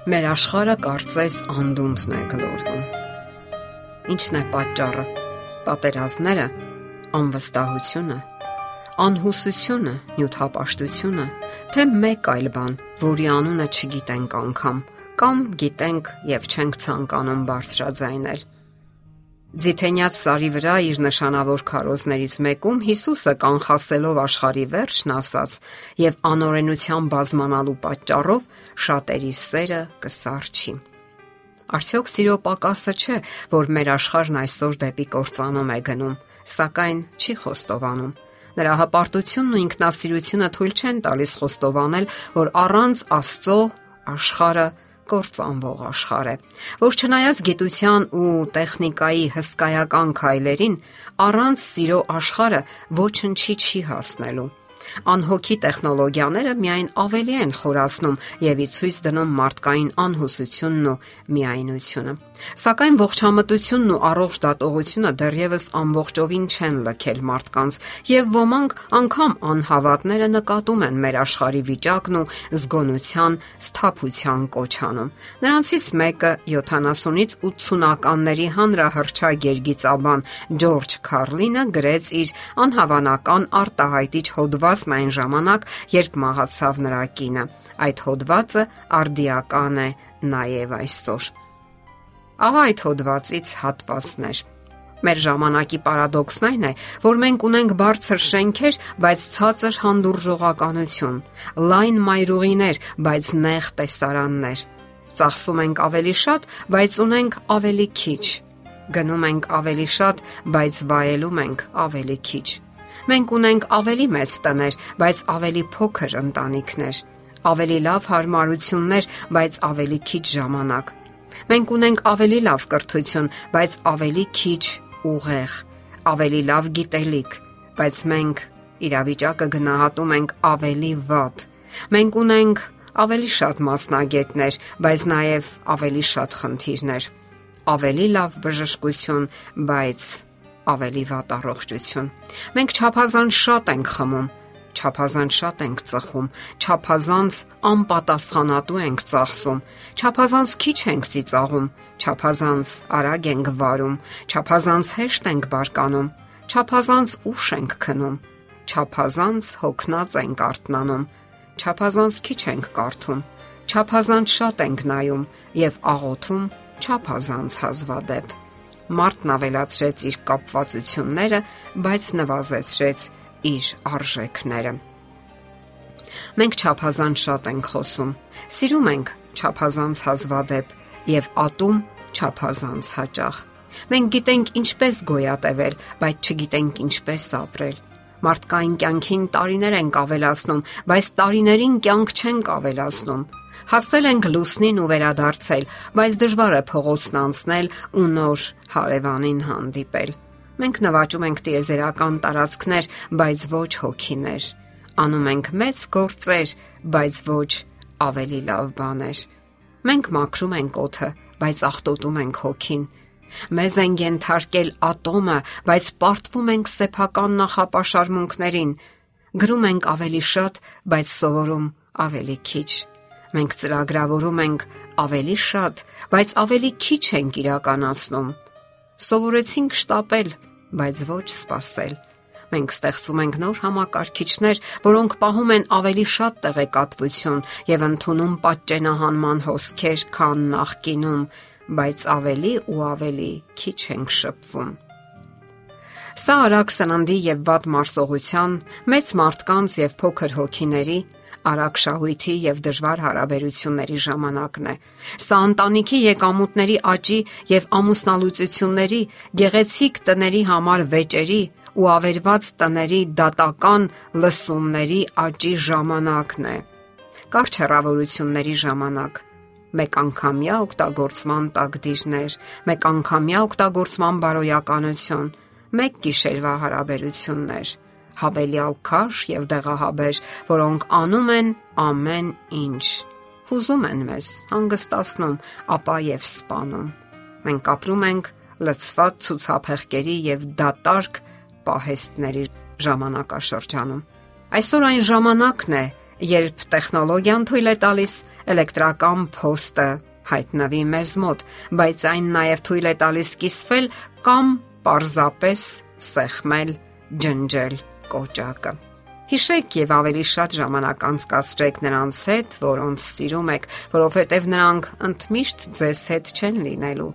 Մեր աշխարհը կարծես անդունդն է գլորվում։ Ինչն է պատճառը։ Պատերազմները, անվստահությունը, անհուսությունը, նյութապաշտությունը, թե մեկ այլ բան, որի անունը չգիտենք անգամ, կամ գիտենք եւ չենք ցանկանում բարձրաձայնել։ Ձիթենյաց սարի վրա իր նշանավոր քարոզներից մեկում Հիսուսը կանխասելով աշխարհի վերջն ասաց եւ անօրենության բազմանալու պատճառով շատերի սերը կսարչի։ Արդյոք սիրո պակասը չէ, որ մեր աշխարհն այսօր դեպի կործանում է գնում, սակայն չի խոստովանում։ Նրա հպարտությունն ու ինքնասիրությունը թույլ չեն տալիս խոստովանել, որ առանց Աստծո աշխարհը կործանվող աշխարհ է, որ չնայած գիտության ու տեխնիկայի հսկայական քայլերին, առանց սիրո աշխարհը ոչնչի չի հասնելու։ Անհոգի տեխնոլոգիաները միայն ավելի են խորացնում եւ ի ցույց դնում մարդկային անհուսությունն ու միայնությունը։ Սակայն ողջամտությունն ու առողջ դատողությունը դեռևս ամբողջովին չեն լքել մարդկանց, եւ ոմանք անգամ անհավատները նկատում են մեր աշխարհի վիճակն ու զգոնության, սթափության կոչանում։ Նրանցից մեկը 70-ից 80-ականների հանրահռչակ երգիծաբան Ջորջ Քարլինը գրեց իր անհավանական արտահայտիչ հոդվածն այն ժամանակ, երբ մահացավ նրա կինը։ Այդ հոդվածը արդիական է նաև այսօր։ Ահա այդ հոդվածից հատվածներ։ Մեր ժամանակի պարադոքսն այն է, որ մենք ունենք բարձր շենքեր, բայց ցածր հանդուրժողականություն, լայն մայրուղիներ, բայց նեղ տեսարաններ։ Ծախսում ենք ավելի շատ, բայց ունենք ավելի քիչ։ Գնում ենք ավելի շատ, բայց վայելում ենք ավելի քիչ։ Մենք ունենք ավելի մեծ տներ, բայց ավելի փոքր ընտանիքներ, ավելի լավ հարմարություններ, բայց ավելի քիչ ժամանակ։ Մենք ունենք ավելի լավ կրթություն, բայց ավելի քիչ ուղեղ, ավելի լավ գիտելիք, բայց մենք իրավիճակը գնահատում ենք ավելի վատ։ Մենք ունենք ավելի շատ մասնագետներ, բայց նաև ավելի շատ խնդիրներ, ավելի լավ բժշկություն, բայց ավելի վատ առողջություն։ Մենք չափազանց շատ ենք խմում, չափազանց շատ ենք ծխում, չափազանց անպատասխանատու ենք ծախսում, չափազանց քիչ ենք ծիծաղում, չափազանց արագ ենք վարում, չափազանց հեշտ ենք բարկանում, չափազանց ուշ ենք քնում, չափազանց հոգնած ենք արթնանում, չափազանց քիչ ենք կարդում, չափազանց շատ ենք նայում եւ աղոթում չափազանց հազվադեպ։ Մարդն ավելացրեց իր կապվածությունները, բայց նվազեցրեց իր արժեքները։ Մենք չափազանց շատ ենք խոսում, սիրում ենք չափազանց հազվադեպ եւ ատում չափազանց հաճախ։ Մենք գիտենք ինչպես գոյատևել, բայց չգիտենք ինչպես ապրել։ Մարդկային կյանքին տարիներ ենք ավելացնում, բայց տարիներին կյանք չենք ավելացնում։ Հասել ենք լուսնին ու վերադարձել, բայց դժվար է փողոցն անցնել ու նոր հարևանին հանդիպել։ Մենք նվաճում ենք տիեզերական տարածքներ, բայց ոչ հոգիներ։ Անում ենք մեծ գործեր, բայց ոչ ավելի լավ բաներ։ Մենք մաքրում ենք օդը, բայց աղտոտում ենք հոգին։ Մեզ են ենթարկել ատոմը, բայց պարտվում ենք սեփական նախապաշարմունքներին։ Գրում ենք ավելի շատ, բայց սովորում ավելի քիչ։ Մենք ծրագրավորում ենք ավելի շատ, բայց ավելի քիչ ենք իրականացնում։ Սովորեցինք շտապել, բայց ոչ սպասել։ Մենք ստեղծում ենք նոր համակարգիչներ, որոնք պահում են ավելի շատ տեղեկատվություն եւ ընդունում պատճենահանման հոսքեր, քան նախկինում, բայց ավելի ու ավելի քիչ ենք շփվում։ Սա արագ սննդի եւ վատ մարսողության, մեծ մարդկանց եւ փոքր հոգիների, արագ շահույթի եւ դժվար հարաբերությունների ժամանակն է։ Սա ընտանիքի եկամուտների աճի եւ ամուսնալուծությունների, գեղեցիկ տների համար վեճերի ու ավերված տների դատական լսումների աճի ժամանակն է։ Կարճ հեռավորությունների ժամանակ, մեկ անգամյա օգտագործման տակդիրներ, մեկ անգամյա օգտագործման բարոյականություն, մեկ գիշերվա հարաբերություններ, հավելյալ քաշ եւ դեղահաբեր, որոնք անում են ամեն ինչ, հուզում են մեզ, հանգստացնում, ապա եւ սպանում։ Մենք ապրում ենք լցված ցուցափեղկերի եւ դատարկ պահեստների ժամանակաշրջանում։ Այսօր այն ժամանակն է, երբ տեխնոլոգիան թույլ է տալիս էլեկտրական փոստը հայտնվի մեզ մոտ, բայց այն նաև թույլ է տալիս կիսվել կամ պարզապես սեղմել, ջնջել կոճակը։ Հիշեք եւ ավելի շատ ժամանակ անցկացրեք նրանց հետ, որոնց սիրում եք, որովհետեւ նրանք ընդմիշտ ձեզ հետ չեն լինելու։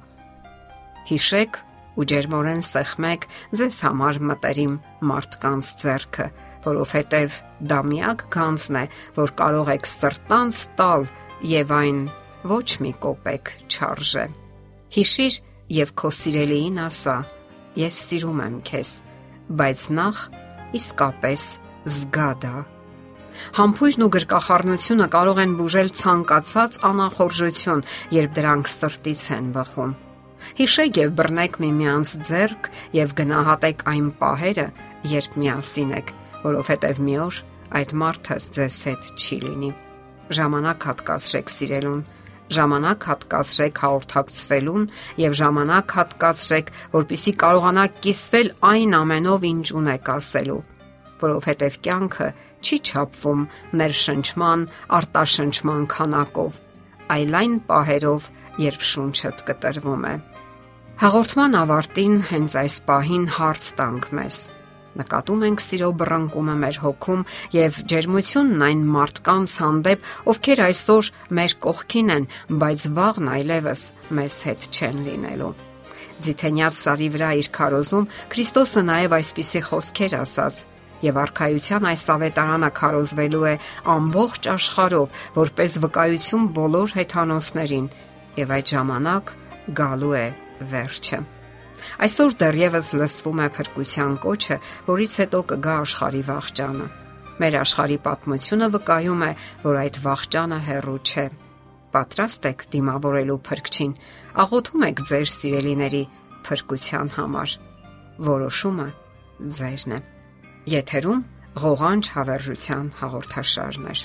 Հիշեք ու ջերմորեն սեղմեք ձեզ համար մտերիմ մարդկանց ձեռքը, որովհետեւ դա միակ գանձն է, որ կարող եք սրտանց տալ եւ այն ոչ մի կոպեկ չարժե։ Հիշիր եւ քո սիրելիին ասա. ես սիրում եմ քեզ, բայց նախ իսկապես զգա դա։ Համբույրն ու գրկախառնությունը կարող են բուժել ցանկացած անախորժություն, երբ դրանք սրտից են բխում։ Հիշեք եւ բռնեք միմյանց ձեռք եւ գնահատեք այն պահերը, երբ միասին եք, որովհետեւ մի օր այդ մարդը ձեզ հետ չի լինի։ Ժամանակ հատկացրեք սիրելուն, ժամանակ հատկացրեք հաղորդակցվելուն եւ ժամանակ հատկացրեք, որպեսզի կարողանաք կիսվել այն ամենով, ինչ ունեք ասելու, որովհետեւ կյանքը չի չափվում ներշնչման, արտաշնչման քանակով, այլ այն պահերով, երբ շունչդ կտրվում է։ Հաղորդման ավարտին հենց այս պահին հարց տանք մեզ. նկատում ենք սիրո բռնկումը մեր հոգում եւ ջերմությունն այն մարդկանց հանդեպ, ովքեր այսօր մեր կողքին են, բայց վաղն այլևս մեզ հետ չեն լինելու։ Ձիթենյաց սարի վրա իր քարոզում Քրիստոսը նաեւ այսպիսի խոսքեր ասաց. եւ արքայության այս ավետարանը քարոզվելու է ամբողջ աշխարհով, որպես վկայություն բոլոր հեթանոսներին, եւ այդ ժամանակ գալու է վերջը։ Այսօր դեռևս լսվում է փրկության կոչը, որից հետո կգա աշխարհի վախճանը։ Մեր աշխարհի պատմությունը վկայում է, որ այդ վախճանը հեռու չէ։ Պատրաստ եք դիմավորելու փրկչին, աղոթում եք ձեր սիրելիների փրկության համար։ Որոշումը ձերն է։ Եթերում ղողանջ հավերժության հաղորդաշարն է։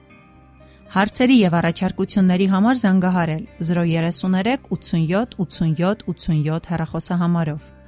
Հարցերի եւ առաջարկությունների համար զանգահարել 033 87 87 87 հեռախոսահամարով։